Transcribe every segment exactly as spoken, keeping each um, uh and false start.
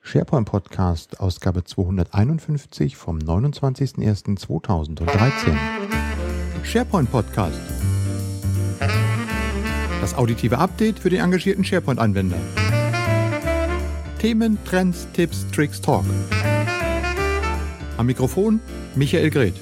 SharePoint Podcast, Ausgabe zweihunderteinundfünfzig vom neunundzwanzigsten ersten zweitausenddreizehn. SharePoint Podcast. Das auditive Update für den engagierten SharePoint-Anwender. Themen, Trends, Tipps, Tricks, Talk. Am Mikrofon Michael Greth.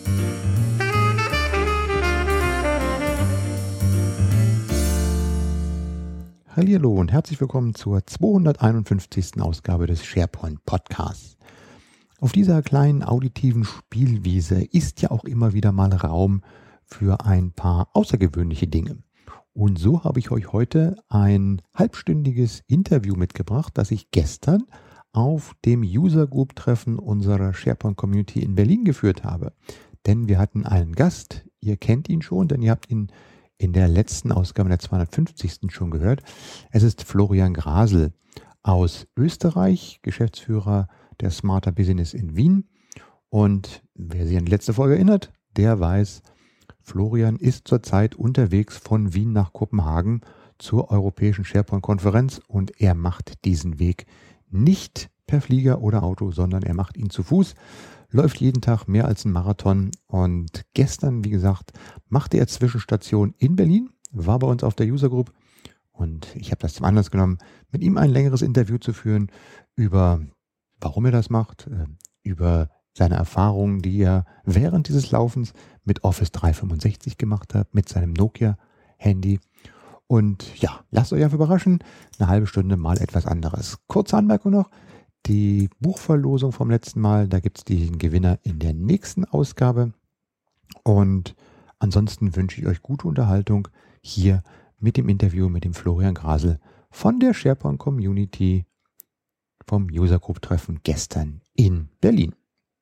Hallihallo und herzlich willkommen zur zweihunderteinundfünfzigsten Ausgabe des SharePoint Podcasts. Auf dieser kleinen auditiven Spielwiese ist ja auch immer wieder mal Raum für ein paar außergewöhnliche Dinge. Und so habe ich euch heute ein halbstündiges Interview mitgebracht, das ich gestern auf dem User Group Treffen unserer SharePoint Community in Berlin geführt habe. Denn wir hatten einen Gast, ihr kennt ihn schon, denn ihr habt ihn in der letzten Ausgabe, der zweihundertfünfzigsten schon gehört. Es ist Florian Grasel aus Österreich, Geschäftsführer der Smarter Business in Wien. Und wer sich an die letzte Folge erinnert, der weiß, Florian ist zurzeit unterwegs von Wien nach Kopenhagen zur Europäischen SharePoint-Konferenz und er macht diesen Weg nicht per Flieger oder Auto, sondern er macht ihn zu Fuß. Läuft jeden Tag mehr als ein Marathon und gestern, wie gesagt, machte er Zwischenstation in Berlin, war bei uns auf der User Group und ich habe das zum Anlass genommen, mit ihm ein längeres Interview zu führen über, warum er das macht, über seine Erfahrungen, die er während dieses Laufens mit Office dreihundertfünfundsechzig gemacht hat, mit seinem Nokia-Handy. Und ja, lasst euch einfach überraschen, eine halbe Stunde mal etwas anderes. Kurze Anmerkung noch. Die Buchverlosung vom letzten Mal, da gibt es den Gewinner in der nächsten Ausgabe. Und ansonsten wünsche ich euch gute Unterhaltung hier mit dem Interview mit dem Florian Grasel von der SharePoint Community vom User Group Treffen gestern in Berlin.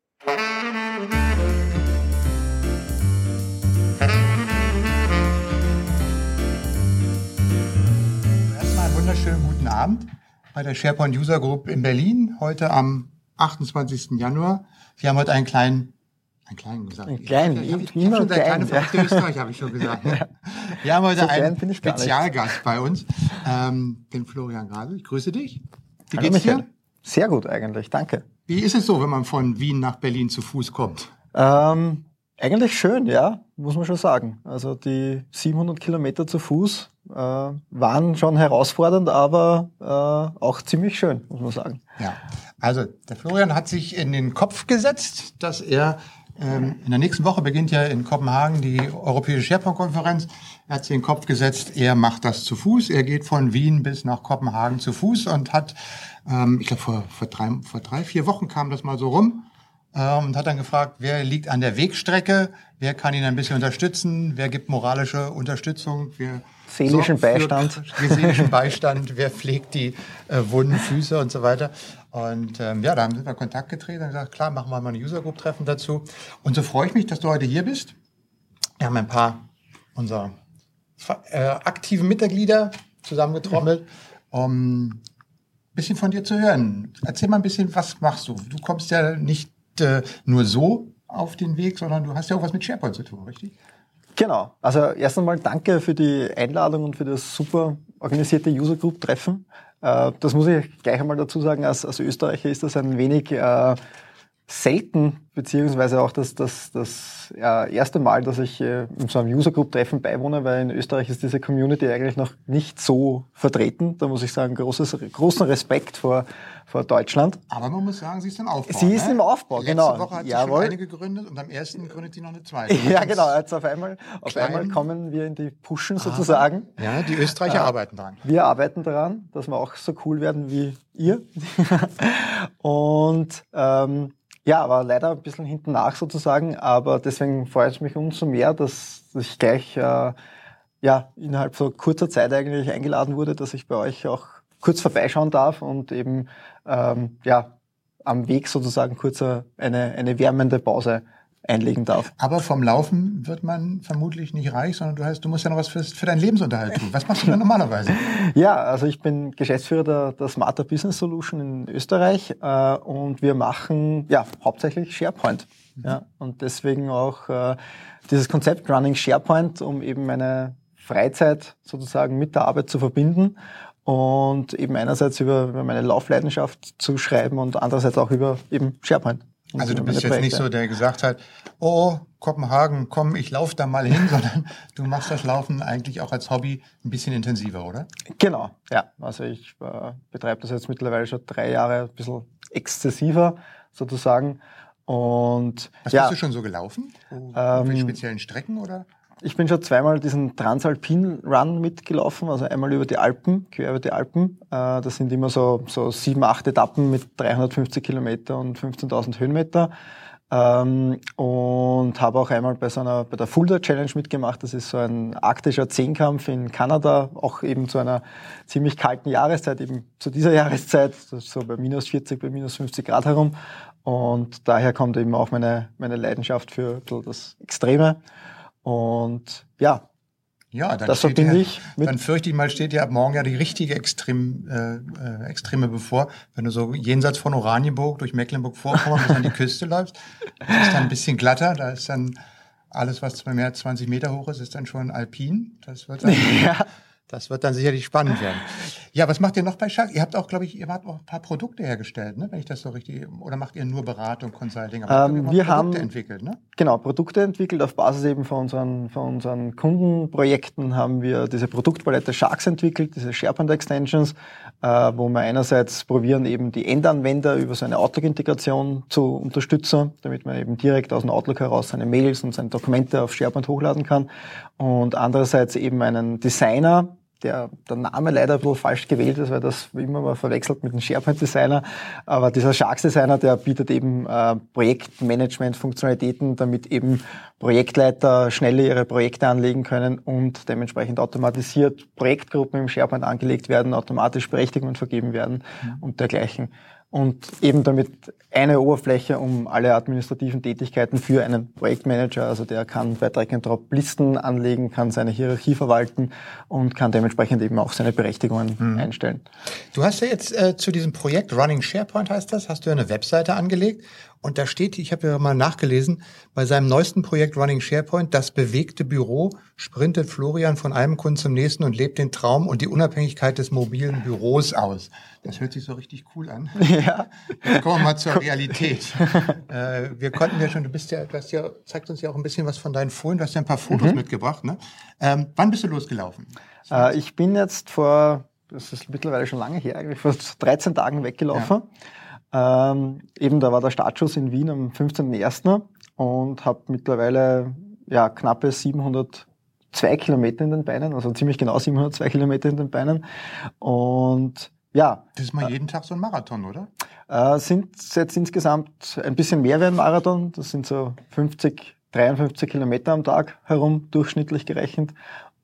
Erstmal einen wunderschönen guten Abend bei der SharePoint User Group in Berlin, heute am achtundzwanzigsten Januar. Sie haben heute einen kleinen, einen kleinen gesagt. Einen kleinen, ich, ich, ich habe schon der kleine verrückte Österreich, habe ich schon gesagt. Ne? Wir haben heute so einen Spezialgast bei uns, ähm, den Florian Grasel. Ich grüße dich. Wie Hallo geht's Michael. dir? Sehr gut eigentlich, danke. Wie ist es so, wenn man von Wien nach Berlin zu Fuß kommt? Ähm, eigentlich schön, ja, muss man schon sagen. Also die siebenhundert Kilometer zu Fuß äh, waren schon herausfordernd, aber äh, auch ziemlich schön, muss man sagen. Ja, also der Florian hat sich in den Kopf gesetzt, dass er ähm, in der nächsten Woche beginnt ja in Kopenhagen die Europäische SharePoint-Konferenz. Er hat sich in den Kopf gesetzt, er macht das zu Fuß. Er geht von Wien bis nach Kopenhagen zu Fuß und hat, ähm, ich glaube vor, vor, drei, vor drei, vier Wochen kam das mal so rum, ähm, und hat dann gefragt, wer liegt an der Wegstrecke, wer kann ihn ein bisschen unterstützen, wir gibt moralische Unterstützung, wer seelischen Beistand, seelischen Beistand, wer pflegt die äh, wunden Füße und so weiter. Und ähm, ja, da haben wir Kontakt getreten und gesagt, klar, machen wir mal ein User Group Treffen dazu. Und so freue ich mich, dass du heute hier bist. Wir haben ein paar unserer äh, aktiven Mitglieder zusammengetrommelt, um ein bisschen von dir zu hören. Erzähl mal ein bisschen, was machst du? Du kommst ja nicht äh, nur so auf den Weg, sondern du hast ja auch was mit SharePoint zu tun, richtig? Genau. Also erst einmal danke für die Einladung und für das super organisierte User Group Treffen. Äh, das muss ich gleich einmal dazu sagen, als, als Österreicher ist das ein wenig äh, selten, beziehungsweise auch das, das, das ja, erste Mal, dass ich äh, in so einem User Group Treffen beiwohne, weil in Österreich ist diese Community eigentlich noch nicht so vertreten. Da muss ich sagen, großes, großen Respekt vor, vor Deutschland. Aber man muss sagen, sie ist im Aufbau. Sie ist ne? im Aufbau, Letzte genau. Letzte Woche hat sie Jawohl. schon eine gegründet und am ersten gründet sie noch eine zweite. Ja, genau. Jetzt auf einmal, auf einmal kommen wir in die Pushen sozusagen. Ja, die Österreicher äh, arbeiten dran. Wir arbeiten daran, dass wir auch so cool werden wie ihr. Und ähm, ja, aber leider ein bisschen hinten nach sozusagen. Aber deswegen freut es mich umso mehr, dass ich gleich äh, ja innerhalb so kurzer Zeit eigentlich eingeladen wurde, dass ich bei euch auch kurz vorbeischauen darf und eben ähm, ja am Weg sozusagen kurz eine, eine wärmende Pause einlegen darf. Aber vom Laufen wird man vermutlich nicht reich, sondern du heißt, du musst ja noch was für, für deinen Lebensunterhalt tun. Was machst du denn normalerweise? Ja, also ich bin Geschäftsführer der, der Smarter Business Solution in Österreich äh, und wir machen ja hauptsächlich SharePoint. Mhm. Ja, und deswegen auch äh, dieses Konzept Running SharePoint, um eben meine Freizeit sozusagen mit der Arbeit zu verbinden. und eben einerseits über, über meine Laufleidenschaft zu schreiben und andererseits auch über eben SharePoint. Also du bist jetzt Projekte. Nicht so, der gesagt hat, oh, Kopenhagen, komm, ich laufe da mal hin, sondern du machst das Laufen eigentlich auch als Hobby ein bisschen intensiver, oder? Genau, ja. Also ich äh, betreibe das jetzt mittlerweile schon drei Jahre ein bisschen exzessiver sozusagen. Und was ja, bist du schon so gelaufen? Auf ähm, speziellen Strecken, oder? Ich bin schon zweimal diesen Transalpin Run mitgelaufen, also einmal über die Alpen, quer über die Alpen. Das sind immer so, so sieben, acht Etappen mit dreihundertfünfzig Kilometer und fünfzehntausend Höhenmeter. Und habe auch einmal bei so einer, bei der Fulda Challenge mitgemacht. Das ist so ein arktischer Zehnkampf in Kanada, auch eben zu einer ziemlich kalten Jahreszeit, eben zu dieser Jahreszeit, so bei minus vierzig, bei minus fünfzig Grad herum. Und daher kommt eben auch meine, meine Leidenschaft für das Extreme. Und ja, ja dann das verbinde ich mit. Dann fürchte ich mal, steht dir ab morgen ja die richtige Extrem, äh, Extreme bevor. Wenn du so jenseits von Oranienburg durch Mecklenburg-Vorpommern bis an die Küste läufst, das ist dann ein bisschen glatter, da ist dann alles, was mehr als zwanzig Meter hoch ist, ist dann schon alpin. Das wird dann, ja. Das wird dann sicherlich spannend werden. Ja, was macht ihr noch bei Shark? Ihr habt auch, glaube ich, ihr habt auch ein paar Produkte hergestellt, ne? Wenn ich das so richtig, oder macht ihr nur Beratung, Consulting? Aber ähm, wir Produkte haben entwickelt, ne? Genau, Produkte entwickelt. Auf Basis eben von unseren, von unseren Kundenprojekten haben wir diese Produktpalette Sharks entwickelt, diese SharePoint Extensions, äh, wo wir einerseits probieren, eben die Endanwender über so eine Outlook-Integration zu unterstützen, damit man eben direkt aus dem Outlook heraus seine Mails und seine Dokumente auf SharePoint hochladen kann. Und andererseits eben einen Designer, der, der Name leider ein bisschen falsch gewählt ist, weil das immer mal verwechselt mit dem SharePoint-Designer. Aber dieser Sharks-Designer, der bietet eben äh, Projektmanagement-Funktionalitäten, damit eben Projektleiter schneller ihre Projekte anlegen können und dementsprechend automatisiert Projektgruppen im SharePoint angelegt werden, automatisch Berechtigungen vergeben werden mhm. und dergleichen. Und eben damit eine Oberfläche, um alle administrativen Tätigkeiten für einen Projektmanager, also der kann bei Drag and Drop Listen anlegen, kann seine Hierarchie verwalten und kann dementsprechend eben auch seine Berechtigungen mhm. einstellen. Du hast ja jetzt äh, zu diesem Projekt Running SharePoint heißt das, hast du ja eine Webseite angelegt und da steht, ich habe ja mal nachgelesen, bei seinem neuesten Projekt Running SharePoint, das bewegte Büro, sprintet Florian von einem Kunden zum nächsten und lebt den Traum und die Unabhängigkeit des mobilen Büros aus. Das hört sich so richtig cool an. Ja. Jetzt kommen wir mal zur Realität. äh, wir konnten ja schon, du bist ja, du hast ja, zeigst uns ja auch ein bisschen was von deinen Folien, du hast ja ein paar Fotos mhm. mitgebracht, ne? Ähm, wann bist du losgelaufen? Äh, ich bin jetzt vor, das ist mittlerweile schon lange her, eigentlich vor dreizehn Tagen weggelaufen. Ja. Ähm, eben, da war der Startschuss in Wien am fünfzehnten ersten und habe mittlerweile ja knappe siebenhundertzwei Kilometer in den Beinen, also ziemlich genau siebenhundertzwei Kilometer in den Beinen. Und ja. Das ist mal jeden Tag so ein Marathon, oder? Äh, sind jetzt insgesamt ein bisschen mehr wie ein Marathon. Das sind so fünfzig, dreiundfünfzig Kilometer am Tag herum, durchschnittlich gerechnet.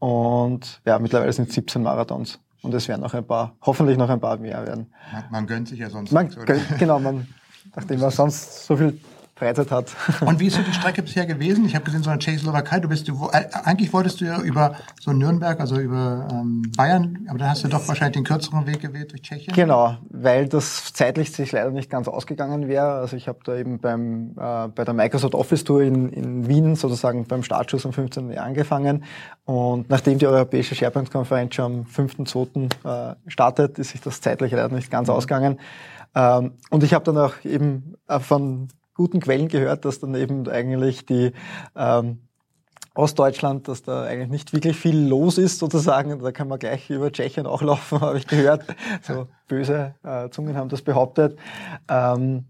Und ja, mittlerweile sind es siebzehn Marathons. Und es werden noch ein paar, hoffentlich noch ein paar mehr werden. Man, man gönnt sich ja sonst man nichts, oder? Gönnt, genau, man, nachdem man sonst so viel Freizeit hat. Und wie ist so die Strecke bisher gewesen? Ich habe gesehen, so eine Tschechoslowakei, du bist, du, eigentlich wolltest du ja über so Nürnberg, also über ähm, Bayern, aber dann hast du doch wahrscheinlich den kürzeren Weg gewählt durch Tschechien. Genau, weil das zeitlich sich leider nicht ganz ausgegangen wäre. Also ich habe da eben beim äh, bei der Microsoft Office Tour in, in Wien sozusagen beim Startschuss am fünfzehnten Jahr angefangen. Und nachdem die Europäische SharePoint-Konferenz schon am fünften zweiten äh, startet, ist sich das zeitlich leider nicht ganz mhm. ausgegangen. Ähm, und ich habe dann auch eben äh, von guten Quellen gehört, dass dann eben eigentlich die ähm, Ostdeutschland, dass da eigentlich nicht wirklich viel los ist sozusagen. Da kann man gleich über Tschechien auch laufen, habe ich gehört. So böse äh, Zungen haben das behauptet. Ähm,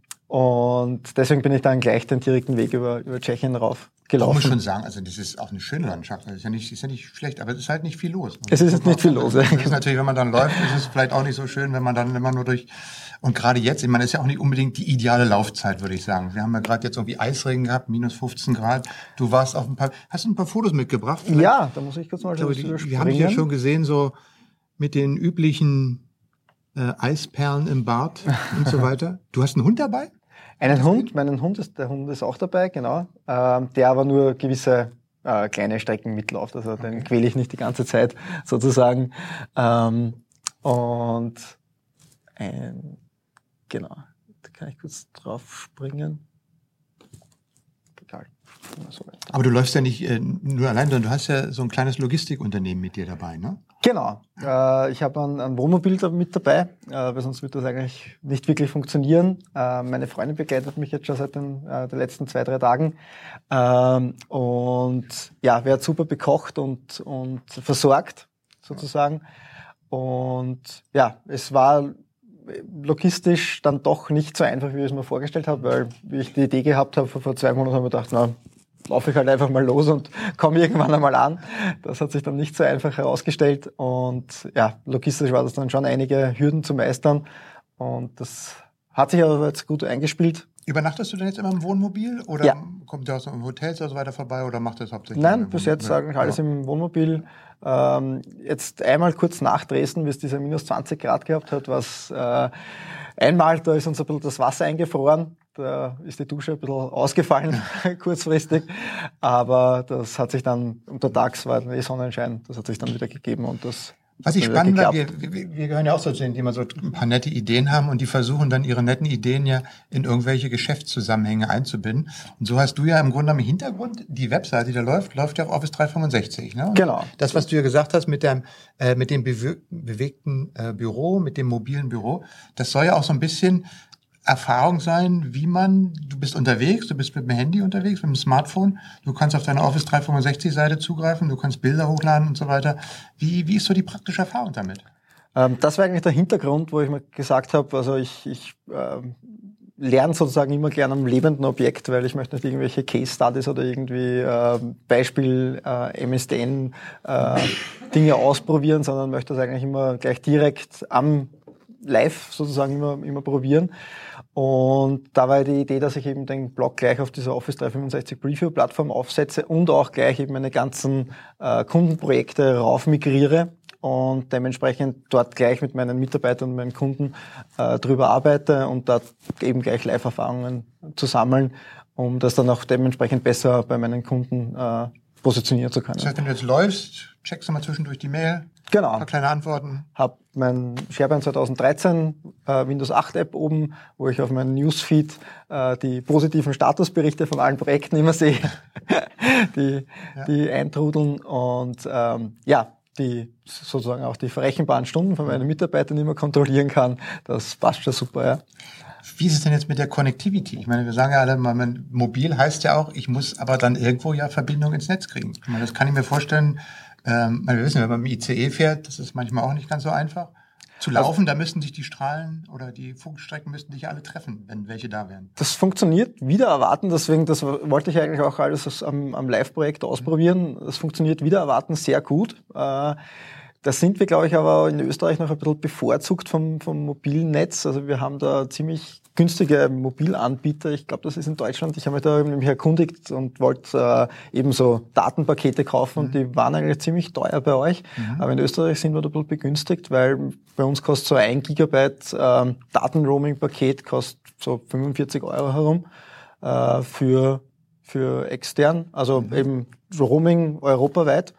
und deswegen bin ich dann gleich den direkten Weg über, über Tschechien rauf gelaufen. Man muss schon sagen, also das ist auch eine schöne Landschaft. Das ist ja nicht, ist ja nicht schlecht, aber es ist halt nicht viel los. Es ist nicht viel los. Das ist natürlich, wenn man dann läuft, ist es vielleicht auch nicht so schön, wenn man dann immer nur durch, und gerade jetzt, ich meine, das ist ja auch nicht unbedingt die ideale Laufzeit, würde ich sagen. Wir haben ja gerade jetzt irgendwie Eisregen gehabt, minus fünfzehn Grad. Du warst auf ein paar, hast du ein paar Fotos mitgebracht? Vielleicht? Ja, da muss ich kurz mal so überspringen. Wir haben dich ja schon gesehen, so mit den üblichen äh, Eisperlen im Bart und so weiter. Du hast einen Hund dabei? Einen Hund, meinen Hund ist, der Hund ist auch dabei, genau. Ähm, der aber nur gewisse äh, kleine Strecken mitläuft, also okay. Den quäle ich nicht die ganze Zeit sozusagen. Ähm, und ein, genau, da kann ich kurz drauf springen. Egal. So aber du läufst ja nicht äh, nur allein, sondern du hast ja so ein kleines Logistikunternehmen mit dir dabei, ne? Genau. Äh, ich habe ein, ein Wohnmobil da mit dabei, äh, weil sonst wird das eigentlich nicht wirklich funktionieren. Äh, meine Freundin begleitet mich jetzt schon seit den, äh, den letzten zwei, drei Tagen. Ähm, und ja, wer hat super bekocht und, und versorgt, sozusagen. Und ja, es war logistisch dann doch nicht so einfach, wie ich es mir vorgestellt habe, weil wie ich die Idee gehabt habe, vor zwei Monaten habe ich gedacht, na, laufe ich halt einfach mal los und komme irgendwann einmal an. Das hat sich dann nicht so einfach herausgestellt und ja, logistisch war das dann schon einige Hürden zu meistern und das hat sich aber jetzt gut eingespielt. Übernachtest du denn jetzt immer im Wohnmobil oder ja. kommt der aus einem Hotel oder so weiter vorbei oder macht das hauptsächlich? Nein, bis jetzt eigentlich alles im Wohnmobil. Ähm, jetzt einmal kurz nach Dresden, wie es diese minus zwanzig Grad gehabt hat, was äh, einmal, da ist uns ein bisschen das Wasser eingefroren. Da ist die Dusche ein bisschen ausgefallen, kurzfristig. Aber das hat sich dann, untertags war eh Sonnenschein, das hat sich dann wieder gegeben und das Was ich spannend war, wir, wir, wir gehören ja auch so zu denen, die immer so ein paar nette Ideen haben und die versuchen dann ihre netten Ideen ja in irgendwelche Geschäftszusammenhänge einzubinden. Und so hast du ja im Grunde im Hintergrund die Webseite, die da läuft, läuft ja auf Office dreihundertfünfundsechzig. Ne? Und genau. Das, was du ja gesagt hast mit dem, äh, mit dem bewe- bewegten äh, Büro, mit dem mobilen Büro, das soll ja auch so ein bisschen Erfahrung sein, wie man, du bist unterwegs, du bist mit dem Handy unterwegs, mit dem Smartphone, du kannst auf deine Office dreihundertfünfundsechzig Seite zugreifen, du kannst Bilder hochladen und so weiter. Wie, wie ist so die praktische Erfahrung damit? Ähm, das war eigentlich der Hintergrund, wo ich mir gesagt habe, also ich, ich ähm, lerne sozusagen immer gerne am lebenden Objekt, weil ich möchte nicht irgendwelche Case Studies oder irgendwie äh, Beispiel äh, M S D N äh, Dinge ausprobieren, sondern möchte das eigentlich immer gleich direkt am live sozusagen immer, immer probieren. Und da war die Idee, dass ich eben den Blog gleich auf dieser Office dreihundertfünfundsechzig Preview-Plattform aufsetze und auch gleich eben meine ganzen äh, Kundenprojekte rauf migriere und dementsprechend dort gleich mit meinen Mitarbeitern und meinen Kunden äh, drüber arbeite und da eben gleich Live-Erfahrungen zu sammeln, um das dann auch dementsprechend besser bei meinen Kunden äh, positionieren zu können. Das heißt, wenn du jetzt läufst, checkst du mal zwischendurch die Mail, genau. ein paar kleine Antworten. Hab mein SharePoint zweitausenddreizehn äh, Windows acht App oben, wo ich auf meinem Newsfeed äh, die positiven Statusberichte von allen Projekten immer sehe, die, ja. die eintrudeln und ähm, ja, die sozusagen auch die verrechenbaren Stunden von meinen Mitarbeitern immer kontrollieren kann. Das passt schon super, ja. Wie ist es denn jetzt mit der Connectivity? Ich meine, wir sagen ja alle, man, mobil heißt ja auch, ich muss aber dann irgendwo ja Verbindung ins Netz kriegen. Ich meine, das kann ich mir vorstellen. Ähm, wir wissen, wenn man mit dem I C E fährt, das ist manchmal auch nicht ganz so einfach. Zu laufen, also, da müssten sich die Strahlen oder die Funkstrecken müssten sich alle treffen, wenn welche da wären. Das funktioniert wieder erwarten, deswegen, das wollte ich eigentlich auch alles am, am Live-Projekt ausprobieren. Das funktioniert wieder erwarten sehr gut. Äh, Da sind wir, glaube ich, aber in Österreich noch ein bisschen bevorzugt vom, vom mobilen Netz. Also wir haben da ziemlich günstige Mobilanbieter. Ich glaube, das ist in Deutschland. Ich habe mich da nämlich erkundigt und wollte äh, eben so Datenpakete kaufen, mhm. und die waren eigentlich ziemlich teuer bei euch. Mhm. Aber in Österreich sind wir da ein bisschen begünstigt, weil bei uns kostet so ein Gigabyte äh, Datenroaming-Paket kostet so fünfundvierzig Euro herum äh, für, für extern, also mhm. eben Roaming europaweit.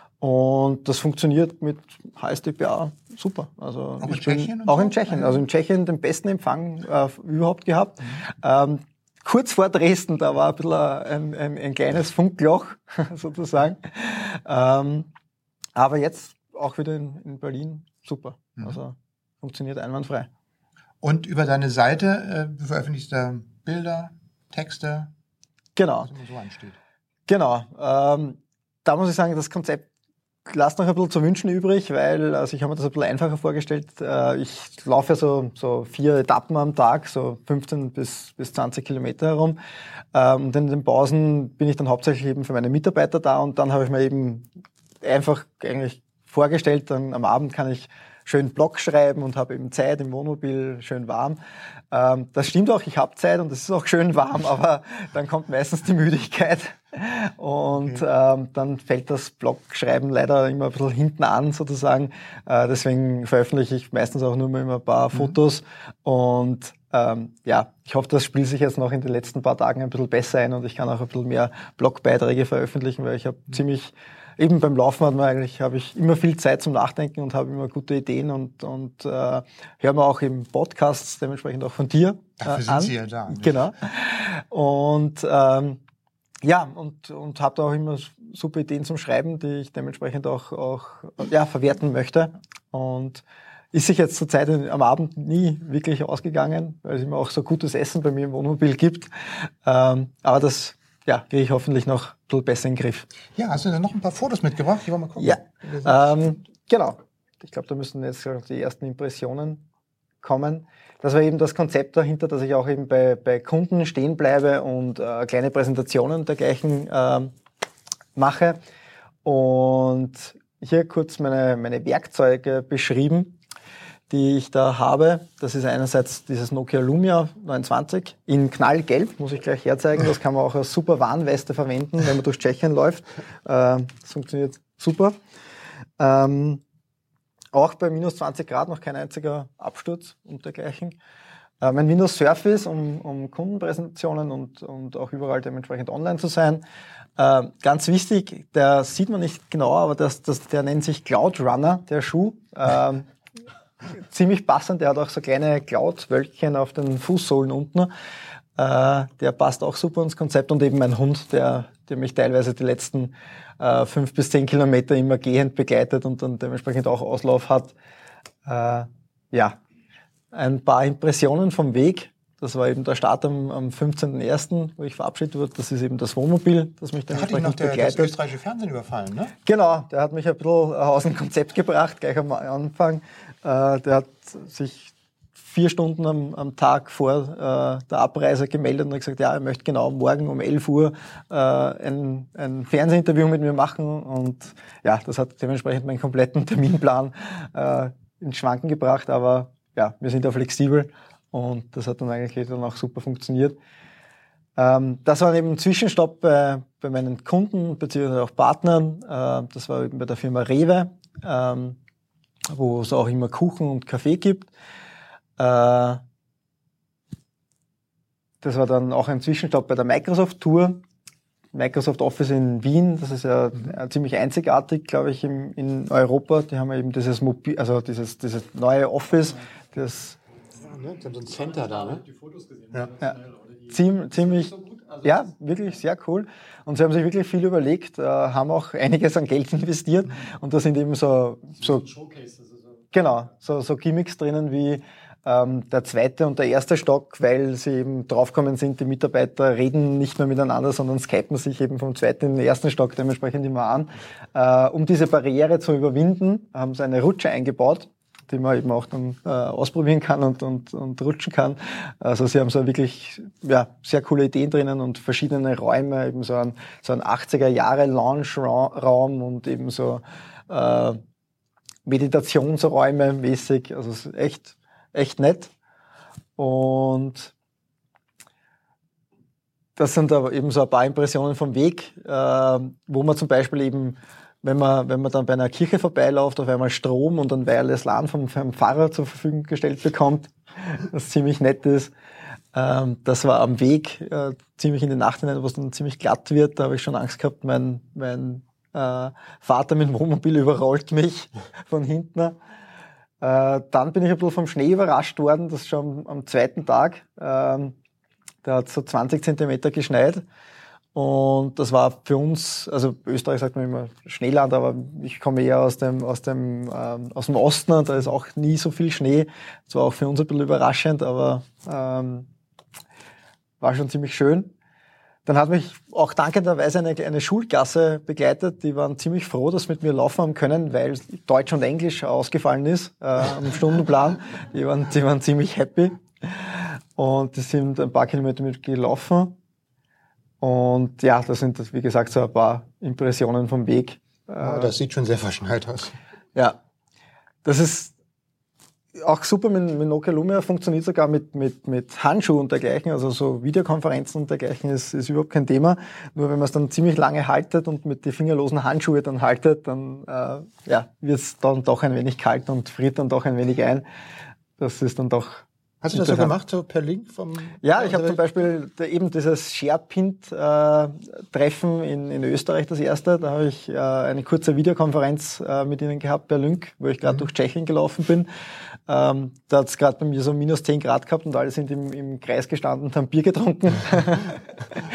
Und das funktioniert mit H S D P A super. Also auch ich in Tschechien? Bin, auch in Tschechien. Also in Tschechien den besten Empfang äh, überhaupt gehabt. Mhm. Ähm, kurz vor Dresden, da war ein bisschen ein, ein, ein kleines Funkloch sozusagen. Ähm, aber jetzt auch wieder in, in Berlin super. Mhm. Also funktioniert einwandfrei. Und über deine Seite äh, veröffentlichst du Bilder, Texte? Genau. Was immer so ansteht. Genau. Ähm, da muss ich sagen, das Konzept lasst noch ein bisschen zu wünschen übrig, weil also ich habe mir das ein bisschen einfacher vorgestellt. Ich laufe ja so, so vier Etappen am Tag, so fünfzehn bis, bis zwanzig Kilometer herum. Und in den Pausen bin ich dann hauptsächlich eben für meine Mitarbeiter da und dann habe ich mir eben einfach eigentlich vorgestellt, dann am Abend kann ich schön Blog schreiben und habe eben Zeit im Wohnmobil, schön warm. Ähm, das stimmt auch, ich habe Zeit und es ist auch schön warm, aber dann kommt meistens die Müdigkeit und okay. ähm, dann fällt das Blogschreiben leider immer ein bisschen hinten an sozusagen. Äh, deswegen veröffentliche ich meistens auch nur mal immer ein paar mhm. Fotos und ähm, ja, ich hoffe, das spielt sich jetzt noch in den letzten paar Tagen ein bisschen besser ein und ich kann auch ein bisschen mehr Blogbeiträge veröffentlichen, weil ich habe mhm. ziemlich Eben beim Laufen hat man eigentlich, habe ich immer viel Zeit zum Nachdenken und habe immer gute Ideen und, und äh, höre mir auch eben Podcasts, dementsprechend auch von dir Dafür äh, sind an. Sie ja da. Genau. Und ähm, Ja, und, und habe da auch immer super Ideen zum Schreiben, die ich dementsprechend auch, auch ja, verwerten möchte. Und ist sich jetzt zur Zeit am Abend nie wirklich ausgegangen, weil es immer auch so gutes Essen bei mir im Wohnmobil gibt. Ähm, aber das ja, kriege ich hoffentlich noch ein bisschen besser in den Griff. Ja, hast du da noch ein paar Fotos mitgebracht? Ich will mal gucken. Ja, ähm, genau. Ich glaube, da müssen jetzt die ersten Impressionen kommen. Das war eben das Konzept dahinter, dass ich auch eben bei, bei Kunden stehen bleibe und äh, kleine Präsentationen dergleichen äh, mache. Und hier kurz meine, meine Werkzeuge beschrieben, die ich da habe. Das ist einerseits dieses Nokia Lumia neunundzwanzig in Knallgelb, muss ich gleich herzeigen. Das kann man auch als super Warnweste verwenden, wenn man durch Tschechien läuft. Äh, das funktioniert super. Ähm, auch bei minus zwanzig Grad noch kein einziger Absturz und dergleichen. Äh, mein Windows Surface, um, um Kundenpräsentationen und, und auch überall dementsprechend online zu sein. Äh, ganz wichtig, der sieht man nicht genau, aber das, das, der nennt sich Cloud Runner, der Schuh. Äh, ziemlich passend, der hat auch so kleine Cloud-Wölkchen auf den Fußsohlen unten. Äh, der passt auch super ins Konzept und eben mein Hund, der, der mich teilweise die letzten äh, fünf bis zehn Kilometer immer gehend begleitet und dann dementsprechend auch Auslauf hat. Äh, ja, ein paar Impressionen vom Weg. Das war eben der Start am, am fünfzehnten ersten, wo ich verabschiedet wurde. Das ist eben das Wohnmobil, das mich dann da hat ihn noch der, das österreichische Fernsehen überfallen, ne? Genau, der hat mich ein bisschen aus dem Konzept gebracht, gleich am Anfang. Äh, der hat sich vier Stunden am, am Tag vor äh, der Abreise gemeldet und hat gesagt, ja, er möchte genau morgen um elf Uhr äh, ein, ein Fernsehinterview mit mir machen. Und ja, das hat dementsprechend meinen kompletten Terminplan äh, ins Schwanken gebracht. Aber ja, wir sind da flexibel und das hat dann eigentlich dann auch super funktioniert. Ähm, das war eben ein Zwischenstopp bei, bei meinen Kunden beziehungsweise auch Partnern. Äh, das war eben bei der Firma Rewe, ähm, wo es auch immer Kuchen und Kaffee gibt. Äh, das war dann auch ein Zwischenstopp bei der Microsoft Tour. Microsoft Office in Wien, das ist ja mhm. ziemlich einzigartig, glaube ich, im, in Europa. Die haben ja eben dieses Mobil, also dieses, dieses neue Office, das ja, ne? Die haben so ein Center da, ne? Die Fotos gesehen. Ja. Ja. Ziem, ziemlich, ja, wirklich sehr cool. Und sie haben sich wirklich viel überlegt, äh, haben auch einiges an Geld investiert. Und da sind eben so, so, genau, so, so Gimmicks drinnen wie ähm, der zweite und der erste Stock, weil sie eben draufgekommen sind, die Mitarbeiter reden nicht mehr miteinander, sondern skypen sich eben vom zweiten in den ersten Stock dementsprechend immer an. Äh, um diese Barriere zu überwinden, haben sie eine Rutsche eingebaut, die man eben auch dann äh, ausprobieren kann und, und, und rutschen kann. Also sie haben so wirklich ja, sehr coole Ideen drinnen und verschiedene Räume, eben so ein, so ein achtziger Jahre Lounge-Raum und eben so äh, Meditationsräume mäßig. Also es ist echt, echt nett. Und das sind aber eben so ein paar Impressionen vom Weg, äh, wo man zum Beispiel eben Wenn man, wenn man dann bei einer Kirche vorbeiläuft, auf einmal Strom und ein Wireless LAN vom, vom Pfarrer zur Verfügung gestellt bekommt, was ziemlich nett ist. Ähm, das war am Weg äh, ziemlich in die Nacht hinein, wo es dann ziemlich glatt wird. Da habe ich schon Angst gehabt, mein, mein äh, Vater mit dem Wohnmobil überrollt mich von hinten. Äh, dann bin ich ein bisschen vom Schnee überrascht worden, das schon am, am zweiten Tag. Ähm, da hat so zwanzig Zentimeter geschneit. Und das war für uns, also Österreich sagt man immer Schneeland, aber ich komme eher aus dem aus dem ähm, aus dem Osten und da ist auch nie so viel Schnee. Das war auch für uns ein bisschen überraschend, aber ähm, war schon ziemlich schön. Dann hat mich auch dankenderweise eine, eine Schulklasse begleitet. Die waren ziemlich froh, dass sie mit mir laufen haben können, weil Deutsch und Englisch ausgefallen ist äh, am Stundenplan. Die waren, die waren ziemlich happy. Und die sind ein paar Kilometer mit gelaufen. Und ja, das sind, wie gesagt, so ein paar Impressionen vom Weg. Ja, das sieht schon sehr verschneit aus. Ja, das ist auch super mit, mit Nokia Lumia, funktioniert sogar mit, mit, mit Handschuhen und dergleichen, also so Videokonferenzen und dergleichen ist, ist überhaupt kein Thema. Nur wenn man es dann ziemlich lange haltet und mit den fingerlosen Handschuhe dann haltet, dann äh, ja, wird es dann doch ein wenig kalt und friert dann doch ein wenig ein. Das ist dann doch... Hast du das so gemacht, so per Link vom... Ja, ich habe zum Beispiel eben dieses SharePint-Treffen in, in Österreich, das erste. Da habe ich äh, eine kurze Videokonferenz äh, mit ihnen gehabt per Link, wo ich gerade mhm. durch Tschechien gelaufen bin. Ähm, da hat es gerade bei mir so minus zehn Grad gehabt und alle sind im, im Kreis gestanden und haben Bier getrunken.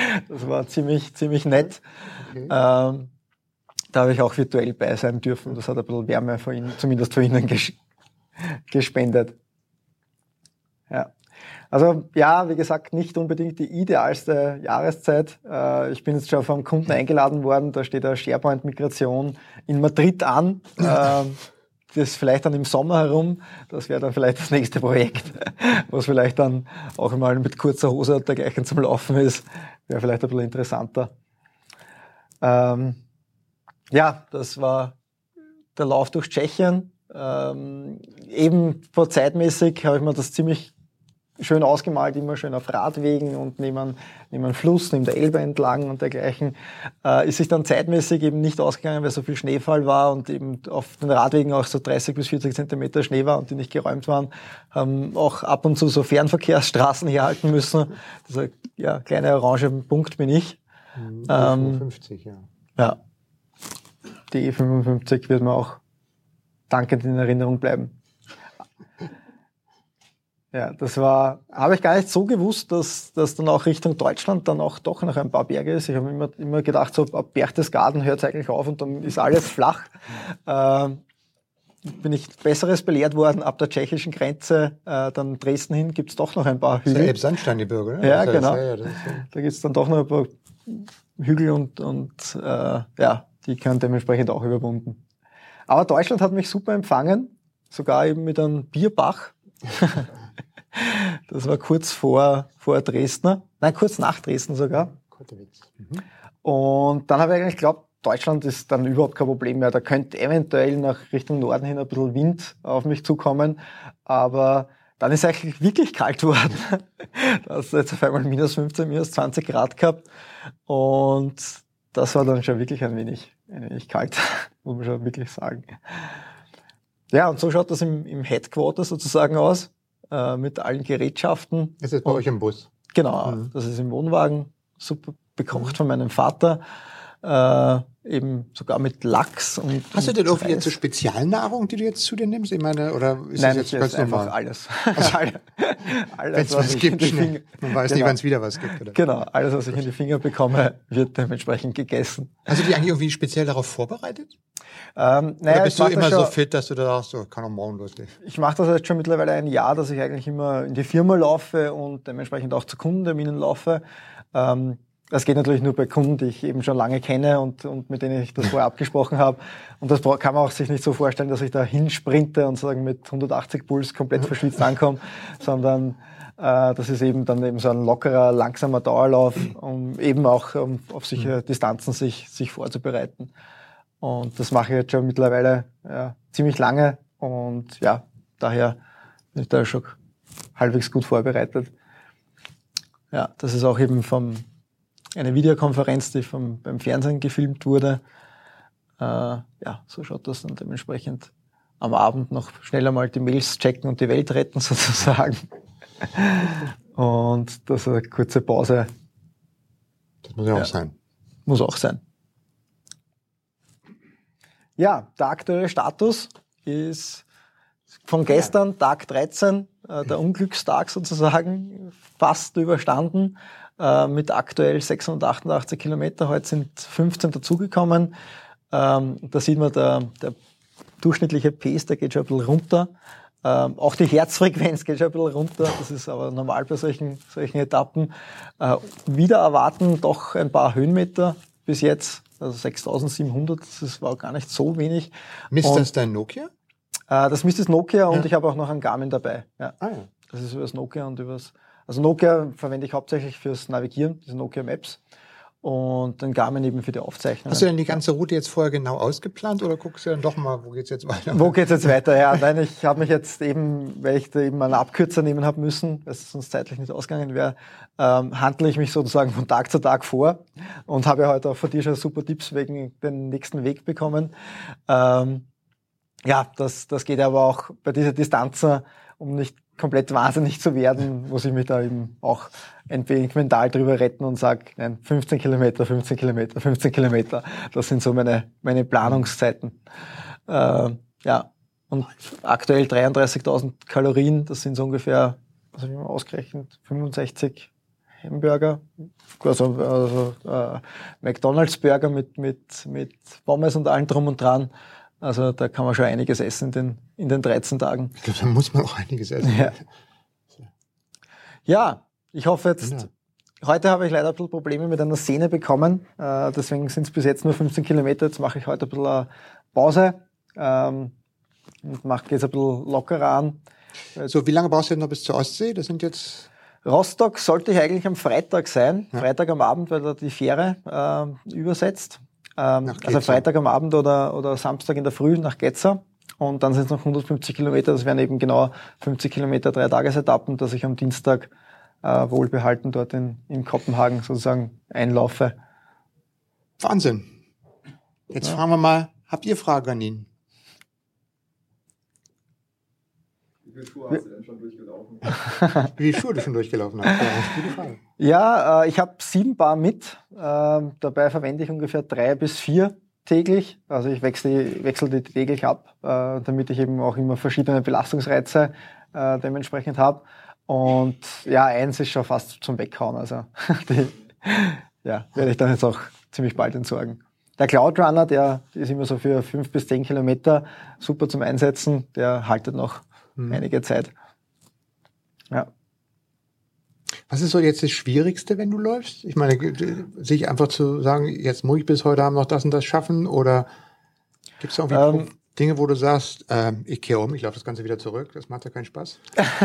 Das war ziemlich, ziemlich nett. Okay. Ähm, da habe ich auch virtuell bei sein dürfen. Das hat ein bisschen Wärme von ihnen, zumindest von ihnen ges- gespendet. Ja. Also ja, wie gesagt, nicht unbedingt die idealste Jahreszeit. Äh, ich bin jetzt schon vom Kunden eingeladen worden, da steht eine SharePoint-Migration in Madrid an. Äh, das vielleicht dann im Sommer herum, das wäre dann vielleicht das nächste Projekt, was vielleicht dann auch mal mit kurzer Hose und dergleichen zum Laufen ist, wäre vielleicht ein bisschen interessanter. Ähm, ja, das war der Lauf durch Tschechien. Ähm, eben vor zeitmäßig habe ich mir das ziemlich schön ausgemalt, immer schön auf Radwegen und neben, neben einem Fluss, neben der Elbe entlang und dergleichen. Äh, ist sich dann zeitmäßig eben nicht ausgegangen, weil so viel Schneefall war und eben auf den Radwegen auch so dreißig bis vierzig Zentimeter Schnee war und die nicht geräumt waren, haben auch ab und zu so Fernverkehrsstraßen herhalten müssen. Dieser ja, kleine orange Punkt bin ich. Mhm, E fünfundfünfzig, ähm, ja. Ja. Die E fünfundfünfzig wird mir auch dankend in Erinnerung bleiben. Ja, das war, habe ich gar nicht so gewusst, dass dass dann auch Richtung Deutschland dann auch doch noch ein paar Berge ist. Ich habe immer immer gedacht, so ab Berchtesgaden hört es eigentlich auf und dann ist alles flach. Ähm, bin ich Besseres belehrt worden, ab der tschechischen Grenze, äh, dann Dresden hin, gibt's doch noch ein paar Hügel. Das ist ja Elbsandsteingebirge, ne? Ja, das genau. Ja, ja, das ist ja da gibt's dann doch noch ein paar Hügel und, und äh, ja, die können dementsprechend auch überwunden. Aber Deutschland hat mich super empfangen, sogar eben mit einem Bierbach. Das war kurz vor, vor Dresden, nein, kurz nach Dresden sogar. Mhm. Und dann habe ich eigentlich geglaubt, Deutschland ist dann überhaupt kein Problem mehr. Da könnte eventuell nach Richtung Norden hin ein bisschen Wind auf mich zukommen. Aber dann ist es eigentlich wirklich kalt geworden. Da hast du jetzt auf einmal minus fünfzehn, minus zwanzig Grad gehabt. Und das war dann schon wirklich ein wenig, ein wenig kalt, muss man schon wirklich sagen. Ja, und so schaut das im, im Headquarter sozusagen aus. Mit allen Gerätschaften. Das ist bei und, euch im Bus? Genau, mhm. Das ist im Wohnwagen, super bekocht von meinem Vater, äh, eben sogar mit Lachs. Und Hast du denn irgendwie jetzt so Spezialnahrung, die du jetzt zu dir nimmst? Ich meine, oder ist Nein, das jetzt ganz einfach alles. Also, alles, wenn's was gibt, Finger, man weiß genau. nicht, wann es wieder was gibt. Oder? Genau, alles, was ich in die Finger bekomme, wird dementsprechend gegessen. Hast du dich eigentlich irgendwie speziell darauf vorbereitet? Ähm, naja, oder bist du immer schon, so fit, dass du da sagst, so, kann auch morgen losgehen? Ich mache das jetzt schon mittlerweile ein Jahr, dass ich eigentlich immer in die Firma laufe und dementsprechend auch zu Kundenterminen laufe. Ähm, das geht natürlich nur bei Kunden, die ich eben schon lange kenne und, und mit denen ich das vorher abgesprochen habe. Und das kann man auch sich nicht so vorstellen, dass ich da hinsprinte und sagen mit hundertachtzig Puls komplett verschwitzt ankomme, sondern äh, das ist eben dann eben so ein lockerer, langsamer Dauerlauf, um eben auch um auf solche Distanzen sich, sich vorzubereiten. Und das mache ich jetzt schon mittlerweile ja, ziemlich lange und ja, daher bin ich da schon halbwegs gut vorbereitet. Ja, das ist auch eben vom eine Videokonferenz, die vom, beim Fernsehen gefilmt wurde. Äh, ja, so schaut das dann dementsprechend am Abend noch schnell einmal die Mails checken und die Welt retten sozusagen. Und das ist eine kurze Pause. Das muss ja auch ja, sein. Muss auch sein. Ja, der aktuelle Status ist von gestern, Tag dreizehn, äh, der Unglückstag sozusagen, fast überstanden, äh, mit aktuell sechshundertachtundachtzig Kilometer. Heute sind fünfzehn dazugekommen. Ähm, da sieht man, der, der durchschnittliche Pace, der geht schon ein bisschen runter. Ähm, auch die Herzfrequenz geht schon ein bisschen runter. Das ist aber normal bei solchen, solchen Etappen. Äh, wieder erwarten doch ein paar Höhenmeter bis jetzt. Also sechstausendsiebenhundert, das war gar nicht so wenig. Misst und, das dein Nokia? Äh, das misst das Nokia und ja. ich habe auch noch einen Garmin dabei. Ja. Ah, ja. Das ist über das Nokia und übers. Also Nokia verwende ich hauptsächlich fürs Navigieren, diese Nokia Maps. Und den Garmin eben für die Aufzeichnung. Hast du denn die ganze Route jetzt vorher genau ausgeplant oder guckst du dann doch mal, wo geht's jetzt weiter? Wo geht's jetzt weiter? Ja, nein, ich habe mich jetzt eben, weil ich da eben einen Abkürzer nehmen habe müssen, weil es sonst zeitlich nicht ausgegangen wäre, ähm, handle ich mich sozusagen von Tag zu Tag vor und habe ja heute auch von dir schon super Tipps wegen den nächsten Weg bekommen. Ähm, ja, das, das geht aber auch bei dieser Distanz, um nicht komplett wahnsinnig zu werden, muss ich mich da eben auch ein wenig mental drüber retten und sage, nein, fünfzehn Kilometer, fünfzehn Kilometer, fünfzehn Kilometer, das sind so meine, meine Planungszeiten. Äh, ja, und aktuell dreiunddreißigtausend Kalorien, das sind so ungefähr, was habe ich mal ausgerechnet, fünfundsechzig Hamburger, also, also äh, McDonald's Burger mit, mit, mit Pommes und allem drum und dran. Also da kann man schon einiges essen in den, in den dreizehn Tagen. Ich glaube, da muss man auch einiges essen. Ja, ja ich hoffe jetzt, ja. Heute habe ich leider ein bisschen Probleme mit einer Sehne bekommen, äh, deswegen sind es bis jetzt nur fünfzehn Kilometer. Jetzt mache ich heute ein bisschen eine Pause ähm, und mache jetzt ein bisschen lockerer an. So, wie lange brauchst du denn noch bis zur Ostsee? Das sind jetzt... Rostock sollte ich eigentlich am Freitag sein, ja. Freitag am Abend, weil da die Fähre äh, übersetzt. Ähm, also Freitag am Abend oder, oder Samstag in der Früh nach Getzer. Und dann sind es noch hundertfünfzig Kilometer, das wären eben genau fünfzig Kilometer, drei Tagesetappen, dass ich am Dienstag äh, wohlbehalten dort in, in Kopenhagen sozusagen einlaufe. Wahnsinn. Jetzt ja. fragen wir mal, habt ihr Fragen an ihn? Wie viele Schuhe hast du denn schon durchgelaufen? Wie viele Schuhe du schon durchgelaufen hast? Ja, gute Frage. Ja, äh, ich habe sieben Paar mit. Äh, dabei verwende ich ungefähr drei bis vier täglich. Also ich wechsle, wechsle die täglich ab, äh, damit ich eben auch immer verschiedene Belastungsreize äh, dementsprechend habe. Und ja, eins ist schon fast zum Weghauen. Also die ja, werde ich dann jetzt auch ziemlich bald entsorgen. Der Cloudrunner, der ist immer so für fünf bis zehn Kilometer super zum Einsetzen. Der haltet noch hm. einige Zeit. Ja. Was ist so jetzt das Schwierigste, wenn du läufst? Ich meine, sich einfach zu sagen, jetzt muss ich bis heute Abend noch das und das schaffen, oder gibt es irgendwie ähm, Dinge, wo du sagst, äh, ich kehre um, ich laufe das Ganze wieder zurück, das macht ja keinen Spaß?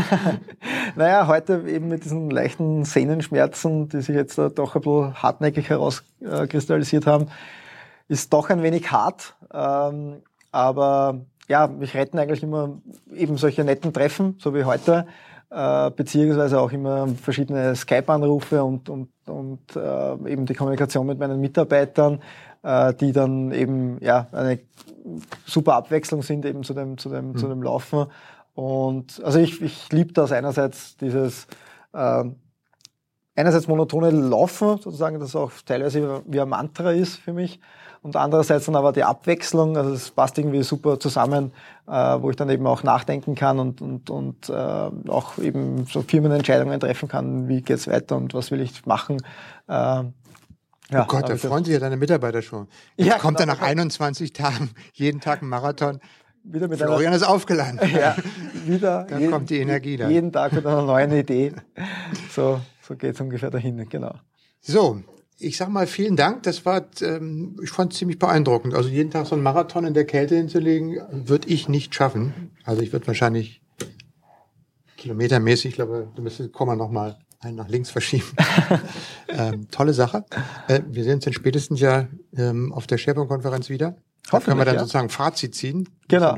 Naja, heute eben mit diesen leichten Sehnenschmerzen, die sich jetzt doch ein bisschen hartnäckig herauskristallisiert haben, ist doch ein wenig hart, ähm, aber ja, mich retten eigentlich immer eben solche netten Treffen, so wie heute, äh, beziehungsweise auch immer verschiedene Skype-Anrufe und, und, und äh, eben die Kommunikation mit meinen Mitarbeitern, äh, die dann eben ja eine super Abwechslung sind eben zu dem zu dem mhm. zu dem Laufen. Und also ich ich liebe das einerseits dieses äh, einerseits monotone Laufen sozusagen, das auch teilweise wie ein Mantra ist für mich. Und andererseits dann aber die Abwechslung, also es passt irgendwie super zusammen, äh, wo ich dann eben auch nachdenken kann und und und äh, auch eben so Firmenentscheidungen treffen kann, wie geht's weiter und was will ich machen. Äh, ja, oh Gott, da freuen sich ja deine Mitarbeiter schon. Jetzt ja, kommt genau. er nach einundzwanzig Tagen, jeden Tag ein Marathon. Wieder mit Florian einer, ist aufgeladen. Ja, wieder. Dann jeden, kommt die Energie dann. Jeden Tag mit einer neuen Idee. So, so geht's ungefähr dahin, genau. So. Ich sag mal vielen Dank, das war, ähm, ich fand es ziemlich beeindruckend. Also jeden Tag so einen Marathon in der Kälte hinzulegen, würde ich nicht schaffen. Also ich würde wahrscheinlich kilometermäßig, ich glaube, du müsstest Komma noch mal einen nach links verschieben. ähm, tolle Sache. Äh, wir sehen uns dann spätestens ja ähm, auf der SharePoint-Konferenz wieder. Da können wir dann ja. sozusagen Fazit ziehen. Genau.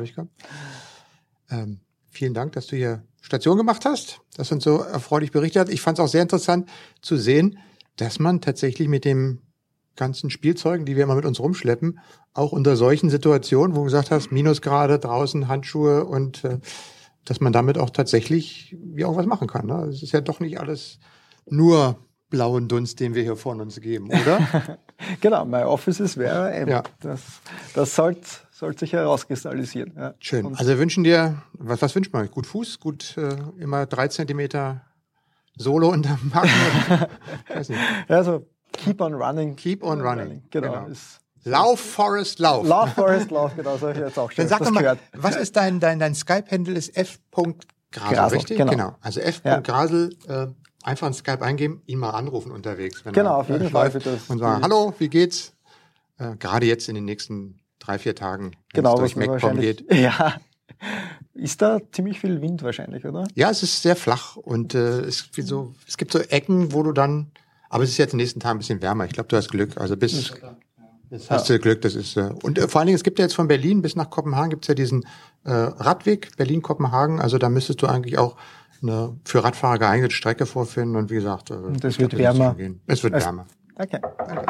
Ähm, vielen Dank, dass du hier Station gemacht hast, dass du uns so erfreulich berichtet hast. Ich fand es auch sehr interessant zu sehen, dass man tatsächlich mit dem ganzen Spielzeugen, die wir immer mit uns rumschleppen, auch unter solchen Situationen, wo du gesagt hast, Minusgrade, draußen Handschuhe und äh, dass man damit auch tatsächlich wie auch was machen kann. Ne? Es ist ja doch nicht alles nur blauen Dunst, den wir hier vor uns geben, oder? Genau, my office is where I am. Ja. Das, das sollte sollt sich herauskristallisieren. Ja. Schön. Und also wir wünschen dir, was, was wünscht man? Gut Fuß, gut äh, immer drei Zentimeter Solo unterm Magen? Weiß nicht. Also, keep on running. Keep on running. Genau. genau. Lauf, Forest, Lauf. Lauf, Forest, Lauf, genau, so habe ich jetzt auch schon Dann sag doch mal, gehört. was ist dein, dein, dein Skype-Handle ist f. Grasel, Grasel, richtig? Genau. genau. Also f. Ja. Grasel, äh, einfach in Skype eingeben, ihn mal anrufen unterwegs. Wenn genau, er, auf jeden äh, Fall. Das und sagen, hallo, wie geht's? Äh, gerade jetzt in den nächsten drei, vier Tagen, wenn genau, es durch MacPom geht. Ja. Ist da ziemlich viel Wind wahrscheinlich, oder? Ja, es ist sehr flach und äh, es, wie so, es gibt so Ecken, wo du dann, aber es ist jetzt in den nächsten Tagen ein bisschen wärmer. Ich glaube, du hast Glück. Also bis, jetzt hast du Glück. Das ist äh, und äh, vor allen Dingen, es gibt ja jetzt von Berlin bis nach Kopenhagen gibt's ja diesen äh, Radweg Berlin-Kopenhagen. Also da müsstest du eigentlich auch eine für Radfahrer geeignete Strecke vorfinden. Und wie gesagt, äh, und es wird glaub, wärmer. Es wird also, wärmer. Okay. Danke.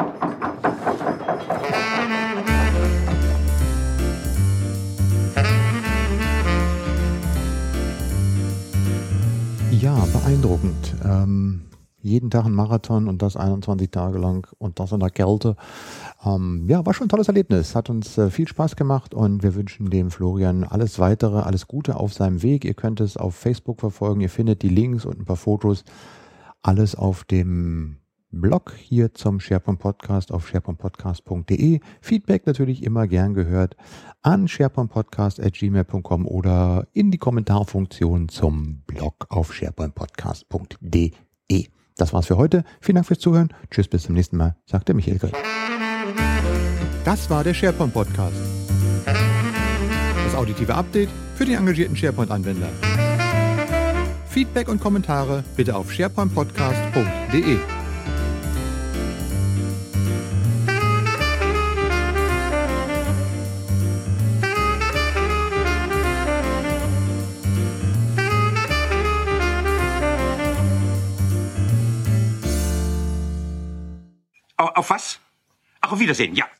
Ja, beeindruckend. Ähm, jeden Tag ein Marathon und das einundzwanzig Tage lang und das in der Kälte. Ähm, ja, war schon ein tolles Erlebnis. Hat uns äh, viel Spaß gemacht und wir wünschen dem Florian alles weitere, alles Gute auf seinem Weg. Ihr könnt es auf Facebook verfolgen. Ihr findet die Links und ein paar Fotos. alles auf dem Blog hier zum SharePoint Podcast auf sharepoint podcast punkt de. Feedback natürlich immer gern gehört an sharepoint podcast at gmail punkt com oder in die Kommentarfunktion zum Blog auf sharepoint podcast punkt de. Das war's für heute. Vielen Dank fürs Zuhören. Tschüss, bis zum nächsten Mal, sagt der Michael Grill. Das war der SharePoint Podcast. Das auditive Update für den engagierten SharePoint-Anwender. Feedback und Kommentare bitte auf sharepoint podcast punkt de. Auf was? Ach, auf Wiedersehen, ja.